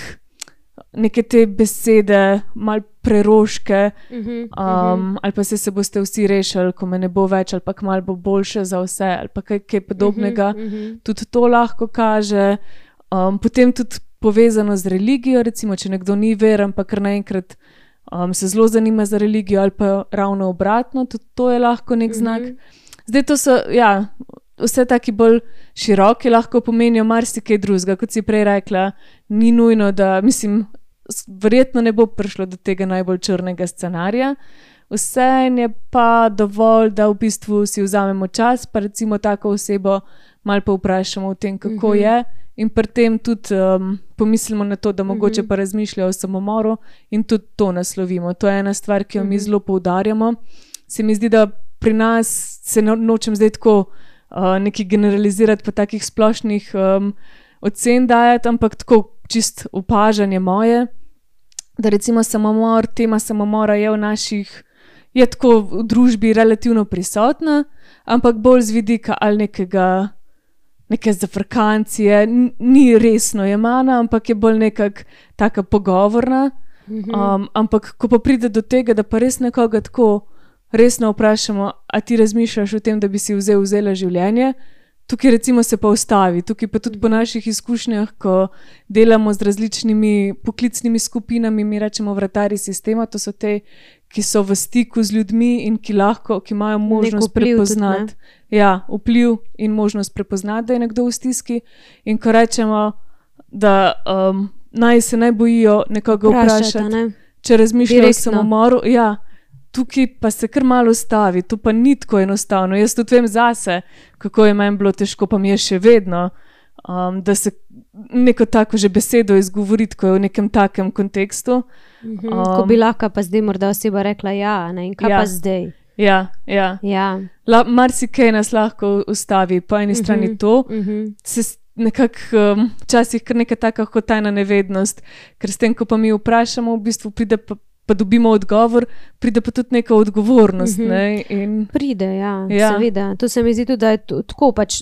neke te besede, malo preroške, ali pa se boste vsi rešili, ko me ne bo več, ali pa malo bo boljše za vse, ali pa kaj podobnega. Tudi to lahko kaže. Potem tudi povezano z religijo, recimo, če nekdo ni veren, pa kar naenkrat se zelo zanima za religijo, ali pa ravno obratno, tudi to je lahko nek znak. Zdaj to so, ja, vse taki bolj široki, lahko pomenijo marsikaj drugega, kot si prej rekla, ni nujno, da, mislim, verjetno ne bo prišlo do tega najbolj črnega scenarija. Vseeno je pa dovolj, da v bistvu si vzamemo čas, pa recimo tako osebo malo pa vprašamo o tem, kako je, in pri tem tudi pomislimo na to, da mogoče pa razmišlja o samomoru, in tudi to naslovimo. To je ena stvar, ki jo mi zelo poudarjamo. Se mi zdi, da pri nas se nočem zdaj tako nekaj generalizirati, pa takih splošnih ocen dajati, ampak tako čist opažanje moje, da recimo samomor, tema samomora je je tako v družbi relativno prisotna, ampak bolj z vidika ali neke zafrkancije, ni resno jemana, ampak je bolj nekak taka pogovorna, ampak ko pa pride do tega, da pa res nekoga tako resno vprašamo, a ti razmišljaš o tem, da bi si vzela življenje, tukaj recimo se pa ustavi, tukaj pa tudi po naših izkušnjah, ko delamo z različnimi poklicnimi skupinami, mi rečemo vratarji sistema, to so te, ki so v stiku z ljudmi in ki imajo možnost prepoznati. Ja, vpliv in možnost prepoznati, da je nekdo v stiski, in ko rečemo, da naj se ne bojijo nekoga vprašati, če razmišljajo o samomoru, ja, tukaj pa se kar malo ustavi, to pa ni tako enostavno. Jaz tudi vem zase, kako je meni bilo težko, pa mi je še vedno, da se neko tako že besedo izgovoriti, ko je v nekem takem kontekstu. Ko bi lahko pa zdaj morda oseba rekla ja, ne, in kaj pa zdaj? Ja. Marsikaj nas lahko ustavi, po eni strani to, se nekako včasih kar neka taka hotajna nevednost, ker s tem, ko pa mi vprašamo, v bistvu pride pa dobimo odgovor, pride pa tudi neka odgovornost. Ne? Pride, ja, seveda. To se mi zdi tudi, da je tako pač,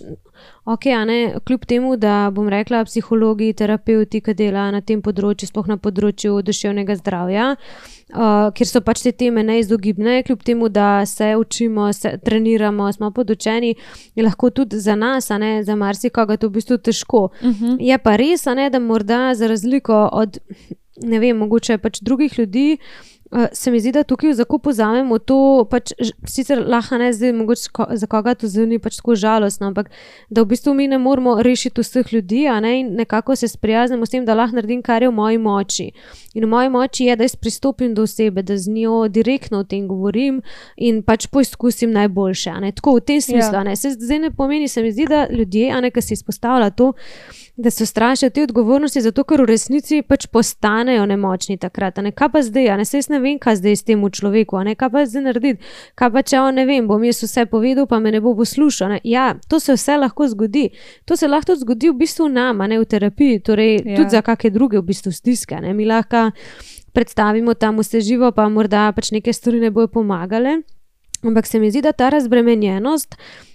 kljub temu, da bom rekla psihologi, terapeuti, ki delajo na tem področju, sploh na področju duševnega zdravja, kjer so pač te teme neizogibne, kljub temu, da se učimo, se treniramo, smo podučeni, je lahko tudi za nas, za marsikoga to v bistvu težko. Je pa res, da morda za razliko od, ne vem, mogoče pač drugih ljudi, se mi zdi, da tukaj v zakupu vzamemo to, pač sicer lahko ne zdaj, mogoče za koga to zdaj ni pač tako žalostno, ampak da v bistvu mi ne moramo rešiti vseh ljudi, in nekako se sprijaznimo s tem, da lahko naredim, kar je v moji moči. In v moji moči je, da jaz pristopim do osebe, da z njo direktno o tem govorim in pač poizkusim najboljše. Tako v tem smislu. Se zdaj ne pomeni, se mi zdi, da ljudje, ki se izpostavlja to, da se strašijo te odgovornosti, zato ker v resnici pač postanejo nemočni takrat. Kaj pa zdaj? Se jaz ne vem, kaj zdaj s tem v človeku, kaj pa zdaj narediti? Kaj pa če ne vem, bom jaz vse povedal, pa me ne bo poslušal. Ja, to se vse lahko zgodi. To se lahko zgodi v bistvu nam, v terapiji, torej tudi za kakšne druge v bistvu stiske. Mi lahko predstavimo tam vse živo, pa morda pač neke stvari ne bojo pomagale. Ampak se mi zdi, da ta razbremenjenost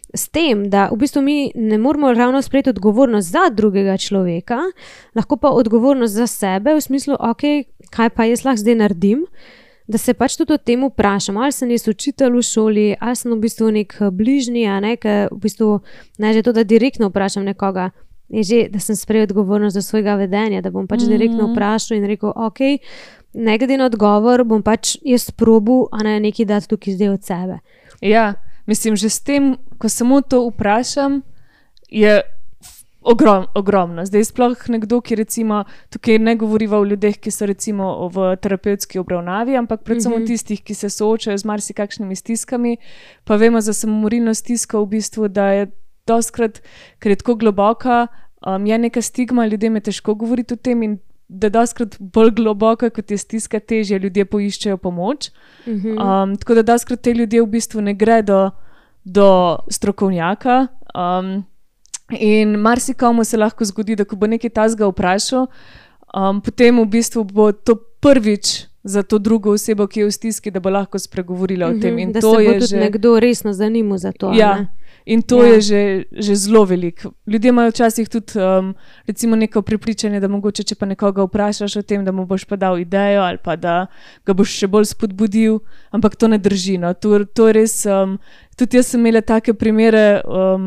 s tem, da v bistvu mi ne moramo ravno sprejeti odgovornost za drugega človeka, lahko pa odgovornost za sebe v smislu, ok, kaj pa jaz lahko zdaj naredim, da se pač tudi o tem vprašam, ali sem jaz učitelj v šoli, ali sem v bistvu nek bližnji, ker v bistvu ne že to, da direktno vprašam nekoga, je že, da sem sprejel odgovornost za svojega vedenja, da bom pač direktno vprašal in rekel, ok, ne glede na odgovor, bom pač jaz probil, a ne nekaj dati tukaj zdaj od sebe. Ja, mislim, že s tem, ko samo to vprašam, je ogromno. Zdaj sploh nekdo, ki recimo, tukaj ne govoriva o ljudeh, ki so recimo v terapevtski obravnavi, ampak predvsem o tistih, ki se soočajo z marsikakšnimi stiskami, pa vemo za samomorilno stisko v bistvu, da je dostkrat, ker je tako globoka, je neka stigma, ljudem je težko govoriti o tem in da dostkrat bolj globoka, kot je stiska, težje ljudje poiščejo pomoč. Tako da dostkrat te ljudje v bistvu ne gre do strokovnjaka, in marsikomu se lahko zgodi, da ko bo nekaj tazga vprašal, potem v bistvu bo to prvič za to drugo osebo, ki je v stiski, da bo lahko spregovorila o tem. In da to se bo je tudi nekdo resno zanimal za to. Ja, in to je že zelo veliko. Ljudje imajo včasih tudi recimo neko prepričanje, da mogoče, če pa nekoga vprašaš o tem, da mu boš pa dal idejo ali pa da ga boš še bolj spodbudil, ampak to ne drži. No. To je res, tudi jaz sem imela take primere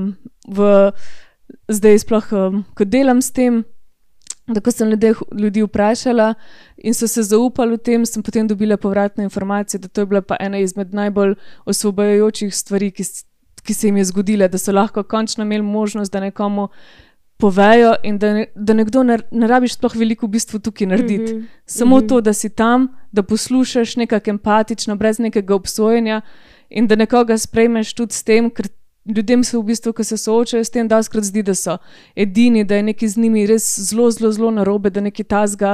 zdaj sploh, ko delam s tem, da ko sem ljudi vprašala in so se zaupali v tem, sem potem dobila povratno informacijo, da to je bila pa ena izmed najbolj osvobajajočih stvari, ki se jim je zgodila, da so lahko končno imeli možnost, da nekomu povejo in da nekdo ne rabiš sploh veliko v bistvu tukaj narediti. Samo to, da si tam, da poslušaš nekako empatično, brez nekega obsojenja in da nekoga sprejmeš tudi s tem, ker ljudem se v bistvu, ko se soočajo s tem, dostkrat zdi, da so edini, da je nekaj z njimi res zelo narobe, da nekaj tazga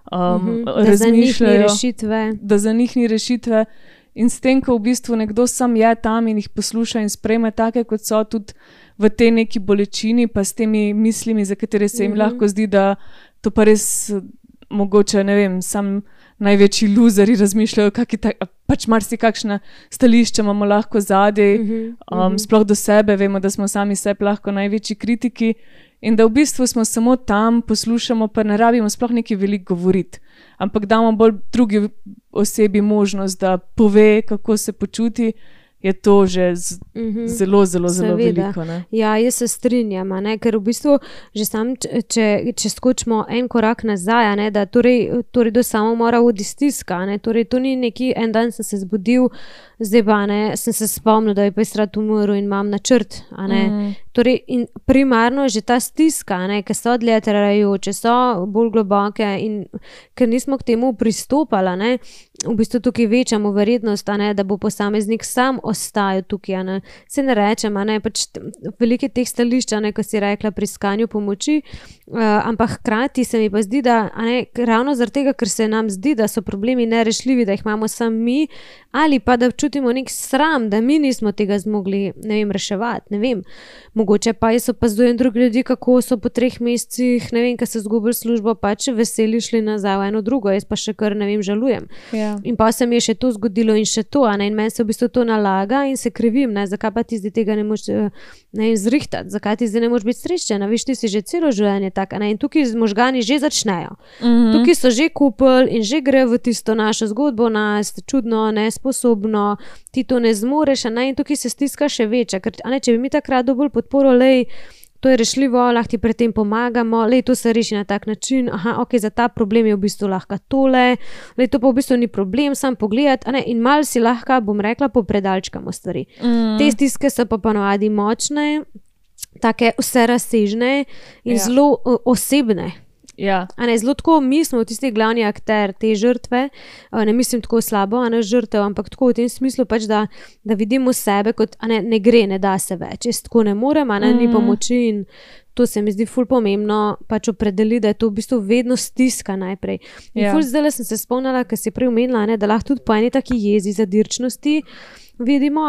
razmišljajo, da za njih ni rešitve. In s tem, ko v bistvu nekdo sam je tam in jih posluša in sprejme take, kot so, tudi v tej neki bolečini, pa s temi mislimi, za katere se jim lahko zdi, da to pa res mogoče, ne vem, sam največji luzeri razmišljajo, pač marsikakšna stališča imamo lahko zadej, sploh do sebe, vemo, da smo sami sebi lahko največji kritiki in da v bistvu smo samo tam, poslušamo, pa ne rabimo sploh nekaj veliko govoriti, ampak damo bolj drugi osebi možnost, da pove, kako se počuti, je to že zelo veliko. Ne? Ja, jaz se strinjam, ker v bistvu že sam, če skočimo en korak nazaj, da torej do samomora vodi stiska, torej to ni neki, en dan sem se zbudil, zdaj pa sem se spomnil, da je pa rad umrl in imam načrt. Torej, in primarno že ta stiska, ker so dlje trajajoče, so bolj globoke in ker nismo k temu pristopali, v bistvu tukaj večamo verjetnost, da bo posameznik sam ostajal tukaj. Se ne rečem, pač velike teh stališč, ko si rekla pri iskanju pomoči, ampak hkrati se mi pa zdi, da ravno zaradi tega, ker se nam zdi, da so problemi nerešljivi, da jih imamo samo mi, ali pa da čutimo nek sram, da mi nismo tega zmogli, reševati, mogoče pa jaz opazujem drugi ljudi, kako so po 3 mesecih, ko so izgubili službo, pač veseli šli nazaj v eno drugo, jaz pa še kar, žalujem. Ja. In pa se mi je še to zgodilo in še to, in meni se v bistvu to nalaga in se krivim, zakaj pa ti zdaj tega ne moreš zrihtati, zakaj ti zdaj ne moreš biti srečen, viš, ti si že celo življenje tak, in tukaj možgani že začnejo. Tukaj so že kupili in že gre v tisto našo zgodbo, nas čudno, nesposobno, ti to ne zmoreš, in tukaj se stiska še večja, ker če bi mi takrat dobili podporo, to je rešljivo, lahko ti pri tem pomagamo, to se reši na tak način, ok, za ta problem je v bistvu lahko tole, to pa v bistvu ni problem, sam pogledati, in malo si lahko, bom rekla, popredalčkamo stvari. Te stiske so pa ponovadi močne, take vse razsežne in zelo osebne. Ja. Zelo tako, mi smo tisti glavni akter te žrtve, ne mislim tako slabo, žrtev, ampak tako v tem smislu, pač, da vidimo sebe kot, ne gre, ne da se več, jaz tako ne morem, ni pomoči in to se mi zdi ful pomembno, pač opredeli, da je to v bistvu vedno stiska najprej. In ful zdaj sem se spomnila, ker si prej omenila, da lahko tudi po eni taki jezi, zadirčnosti vidimo,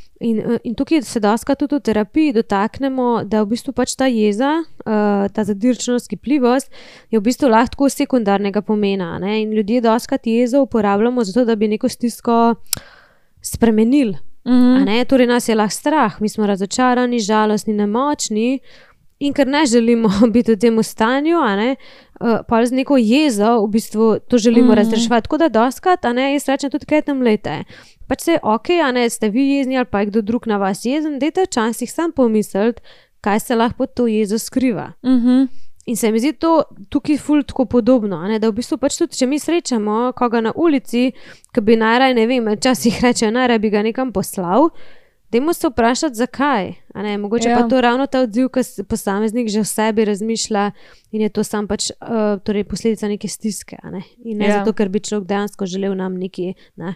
in tukaj se dostikrat tudi v terapiji dotaknemo, da v bistvu pač ta jeza, ta zadirčnost, kipljivost, je v bistvu lahko tako sekundarnega pomena, in ljudje dostikrat jezo uporabljamo zato, da bi neko stisko spremenili. A ne, torej nas je lahko strah, mi smo razočarani, žalostni, nemočni in ker ne želimo biti v tem stanju, a ne, pa z neko jezo v bistvu to želimo razreševati. Tako da dostikrat, a ne, jaz rečem tudi kaj tam lete. Pač se je okej, a ne, ste vi jezni ali pa je kdo drug na vas jezen, dajte včasih sam pomisliti, kaj se lahko pod to jezo skriva. In se mi zdi to tukaj ful tako podobno, a ne, da v bistvu pač tudi, če mi srečamo koga na ulici, ki bi najraj, ne vem, včasih rečejo, najraj bi ga nekam poslal, dajmo se vprašati, zakaj. A ne, mogoče pa to ravno ta odziv, ko posameznik že v sebi razmišlja in je to sam pač torej posledica neke stiske. A ne? In ne zato, ker bi človek dejansko želel nam nekaj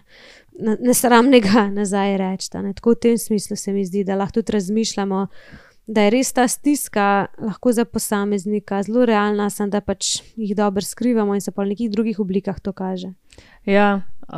nesramnega nazaj reči. Tako v tem smislu se mi zdi, da lahko tudi razmišljamo, da je res ta stiska lahko za posameznika zelo realna, samo da pač jih dobro skrivamo in se pa v nekih drugih oblikah to kaže. Ja,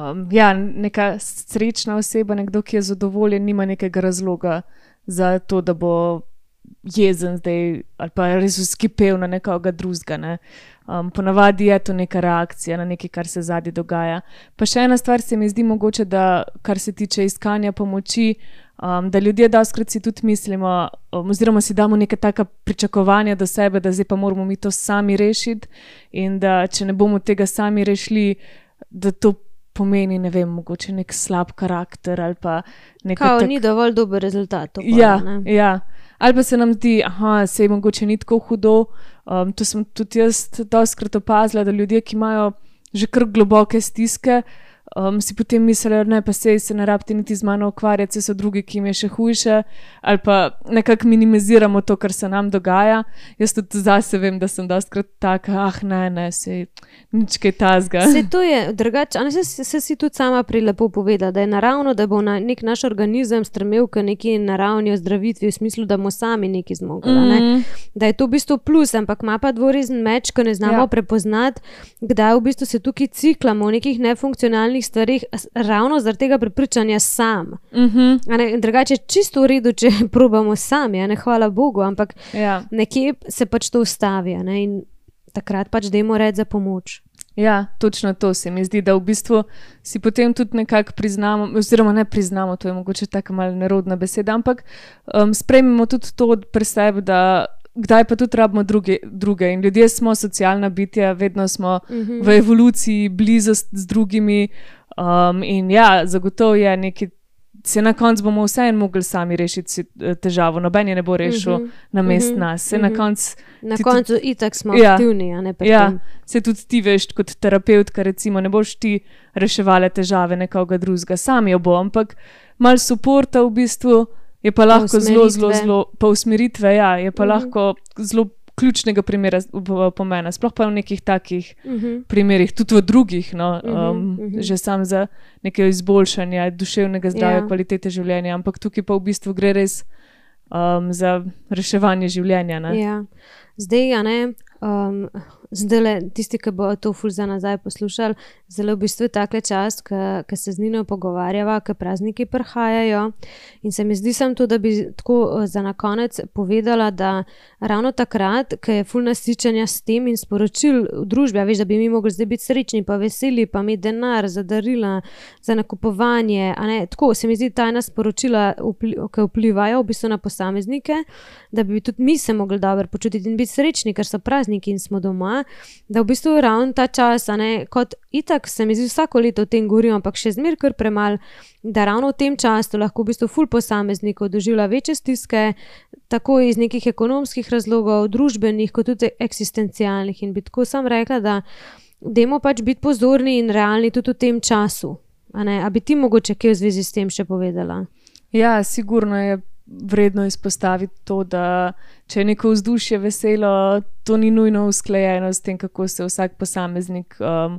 neka srečna oseba, nekdo, ki je zadovoljen, nima nekega razloga za to, da bo jezen zdaj ali pa res vzkipel na nekoga drugega. Ne? Ponavadi je to neka reakcija na nekaj, kar se zadnji dogaja. Pa še ena stvar se mi zdi mogoče, da kar se tiče iskanja pomoči, da ljudje dostikrat si tudi mislimo oziroma si damo neka taka pričakovanja do sebe, da zdaj pa moramo mi to sami rešiti in da če ne bomo tega sami rešili, da to pomeni, ne vem, mogoče nek slab karakter ali pa nekaj ni dovolj dober rezultat. Ja. Ali pa se nam zdi, sej mogoče ni tako hudo. To sem tudi jaz dostikrat opazila, da ljudje, ki imajo že kar globoke stiske, si potem mislijo, ne, pa sej se ne rabite niti z mano ukvarjati, saj so drugi, ki jim je še hujše, ali pa nekako minimiziramo to, kar se nam dogaja. Jaz tudi zase vem, da sem dostikrat taka, ne, sej nič kaj tazga. Sej to je drugače, se si tudi sama lepo povedala, da je naravno, da bo nek naš organizem stremel k neki naravni ozdravitvi, v smislu, da bomo sami nekaj zmogli. Ne? Da je to v bistvu plus, ampak ima pa dvorezen meč, ko ne znamo prepoznati, kdaj v bistvu se tukaj ciklamo v nekih nefunkcionalnih stvarih, ravno zaradi tega prepričanja sam. Drugače je čisto v redu, če probamo sami, hvala Bogu, ampak nekje se pač to ustavi in takrat pač dajmo reči za pomoč. Ja, točno to se mi zdi, da v bistvu si potem tudi nekako priznamo, oziroma ne priznamo, to je mogoče taka malo nerodna beseda, ampak sprejmemo tudi to pri sebi, da kdaj pa tudi rabimo druge in ljudje smo socialna bitja, vedno smo v evoluciji blizu z drugimi in zagotovo je nekaj, se na koncu bomo vseeno mogli sami rešiti težavo, noben je ne bo rešil namesto nas. Se na koncu itak smo aktivni, a ne pri tem. Se tudi ti veš, kot terapeutka recimo, ne boš ti reševala težave nekoga drugega, sam jo bo, ampak malo suporta v bistvu je pa lahko zelo, pa usmeritve, je pa lahko zelo ključnega pomena, sploh pa v nekih takih primerih, tudi v drugih, že sam za nekaj izboljšanja duševnega zdravja, kvalitete življenja, ampak tukaj pa v bistvu gre res za reševanje življenja. Ne? Zdaj, zdajle, tisti, ki bo to ful za nazaj poslušali, zelo v bistvu takle čas, ko se z Nino pogovarjava, ko prazniki prihajajo in se mi zdi sem to, da bi tako za na konec povedala, da ravno takrat, ko je ful nasičenja s tem in sporočil v družbi, veš, da bi mi mogli zdaj biti srečni, pa veseli, pa imeti denar za darila, za nakupovanje, tako se mi zdi tajna sporočila, ki vplivajo v bistvu na posameznike, da bi tudi mi se mogli dobro počutiti in biti srečni, ker so prazniki in smo doma, da v bistvu ravno ta čas, kot itak se mi zdi vsako leto o tem govorim, ampak še zmeraj kar premalo, da ravno v tem času lahko v bistvu ful posameznikov doživlja večje stiske, tako iz nekih ekonomskih razlogov, družbenih, kot tudi eksistencialnih in bi tako sam rekla, da dajmo pač biti pozorni in realni tudi v tem času. A bi ti mogoče kaj v zvezi s tem še povedala? Ja, sigurno je vredno izpostaviti to, da če je neko vzdušje veselo, to ni nujno usklajeno s tem, kako se vsak posameznik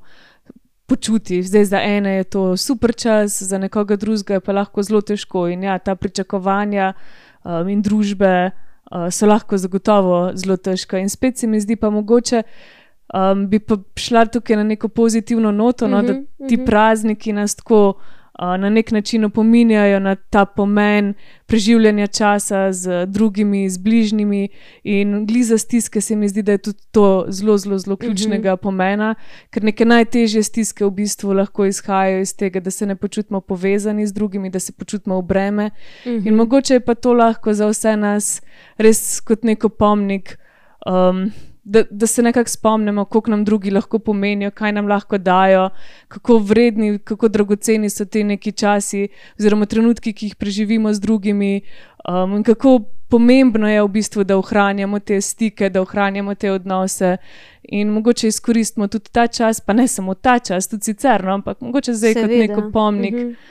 počuti. Zdaj za ene je to super čas, za nekoga drugega je pa lahko zelo težko in ta pričakovanja in družbe so lahko zagotovo zelo težka in spet se mi zdi pa mogoče bi pa šla tukaj na neko pozitivno noto, da ti prazniki nas tako na nek način opominjajo na ta pomen preživljanja časa z drugimi, z bližnjimi, in gliza stiske se mi zdi, da je tudi to zelo, zelo, zelo ključnega pomena, ker neke najtežje stiske v bistvu lahko izhajajo iz tega, da se ne počutimo povezani z drugimi, da se počutimo v breme. In mogoče je pa to lahko za vse nas res kot nek opomnik, da se nekako spomnimo, koliko nam drugi lahko pomenijo, kaj nam lahko dajo, kako vredni, kako dragoceni so te neki časi oziroma trenutki, ki jih preživimo z drugimi, in kako pomembno je v bistvu, da ohranjamo te stike, da ohranjamo te odnose in mogoče izkoristimo tudi ta čas, pa ne samo ta čas, tudi sicer, no, ampak mogoče zdaj kot nek opomnik,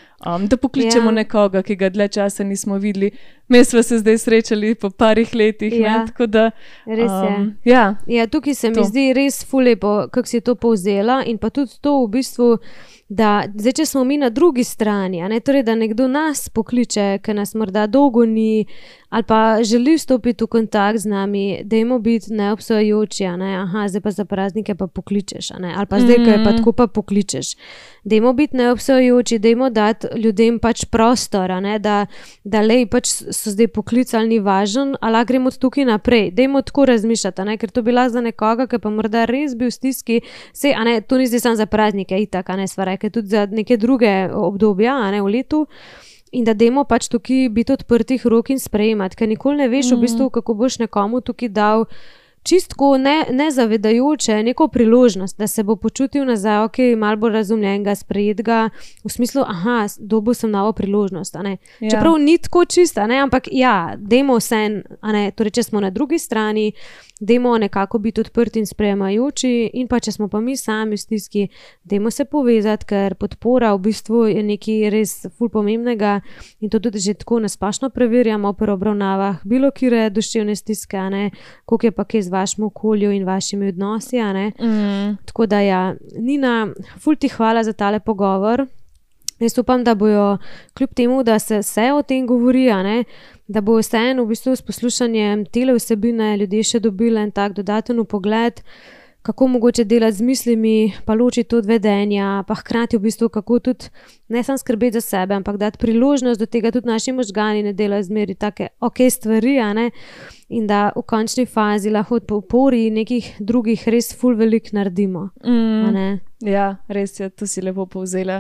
da pokličemo nekoga, ki ga dlje časa nismo videli. Mi smo se zdaj srečali po parih letih, ne, tako da... Res je. Ja, tukaj se mi zdi res ful lepo, kako si to povzela, in pa tudi to v bistvu, da zdaj, če smo mi na drugi strani, a ne, torej, da nekdo nas pokliče, ker nas morda dolgo ni, ali pa želi vstopiti v kontakt z nami, dajmo biti neobsojajoči, a ne, zdaj pa za praznike pa pokličeš, a ne, ali pa zdaj, ko je pa tako, pa pokličeš. Dajmo biti neobsojajoči, dajmo dati ljudem pač prostor, a ne, da lej pač so zdaj poklicali, ni važen, ali gremo tukaj naprej. Dajmo tako razmišljati, a ne, ker to bi lahko za nekoga, ki pa morda res bil v stiski, sej, a ne, to ni zdaj samo za praznike, itak, a ne, sva rekli, tudi za neke druge obdobja, a ne, v letu. In da dajmo pač tukaj biti odprtih rok in sprejemati, ker nikoli ne veš v bistvu, kako boš nekomu tukaj dal čistko nezavedajoče neko priložnost, da se bo počutil nazaj, ok, malo bolj razumljenega, sprejetega, v smislu, dobil sem novo priložnost, a ne. Čeprav ni tako čisto, a ne, ampak ja, dajmo vse, a ne, torej, če smo na drugi strani, dajmo nekako biti odprti in sprejemajoči, in pa če smo pa mi sami v stiski, dajmo se povezati, ker podpora v bistvu je nekaj res ful pomembnega, in to tudi že tako nasplošno preverjamo pri obravnavah bilo kire duševne stiske, a ne, koliko je pa kaj z vašem okolju in vašimi odnosi, a ne. Tako da ja, Nina, ful ti hvala za tale pogovor. Jaz upam, da bojo, kljub temu, da se vse o tem govori, a ne, da bo vseeno v bistvu s poslušanjem tele vsebine ljudje še dobili en tak dodaten vpogled, kako mogoče delati z mislimi, pa ločiti od vedenja, pa hkrati v bistvu kako tudi ne samo skrbeti za sebe, ampak dati priložnost do tega, tudi naši možgani ne delajo zmeri take ok stvari, a ne, in da v končni fazi lahko po opori nekih drugih res ful veliko naredimo, a ne. Ja, res je, to si lepo povzela.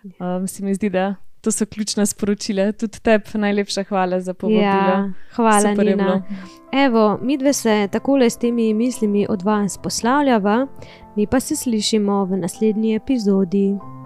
Se mi zdi, da to so ključna sporočila. Tudi tebi najlepša hvala za povabilo. Ja, hvala, Nina. Evo, midve se takole s temi mislimi od vas poslavljava, mi pa se slišimo v naslednji epizodi.